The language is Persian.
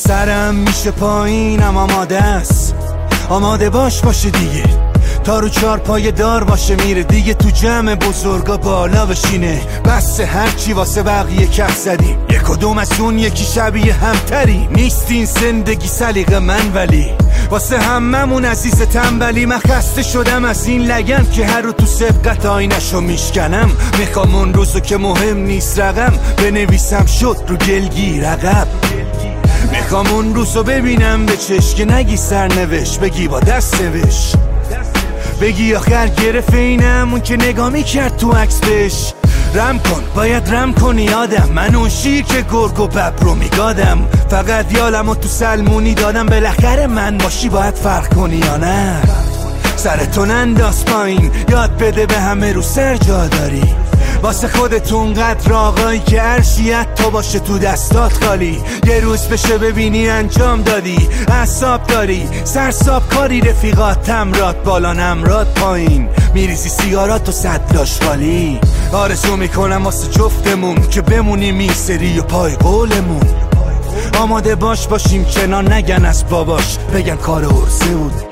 سرم میشه پایینم آماده است، آماده باشه دیگه، تا رو چار پای دار باشه میره دیگه، تو جمع بزرگا بالا بشینه، بس هرچی واسه بقیه کف زدیم، یک کدوم از اون یکی شبیه همتری، نیستین زندگی سلیقه من ولی واسه هممون عزیز تنبلی. من خسته شدم از این لگن که هر رو تو سبقت آینشو میشکنم، میخوام اون روزو که مهم نیست رقم بنویسم شد رو گلگیر عقب، میخوام اون روزو ببینم به چشم که نگی سرنوشت بگی با دست نوشت، بگی آخر گرفت اینم اون که نگاه میکرد تو عکس بهش، رم کن باید رم کنی آدم، من اون شیر که گرگ و ببر رو میگادم، فقط یالمو تو سلمونی دادم، بالاخره من باشی باید فرق کنی یا نه، سرتو ننداز پایین یاد بده به همه رو سر جا داری، واسه خودتون قدر آقایی که عرشیت تو باشه تو دستات خالی، یه روز بشه ببینی انجام دادی، اعصاب داری سرساب کاری، رفیقات تمرات بالا نمرات پایین، میریزی سیگارات و صدلاش خالی، آرزو میکنم واسه جفتمون که بمونیم این سری و پای قولمون، آماده باشیم کنار نگن از باباش بگن کار عرضه بود،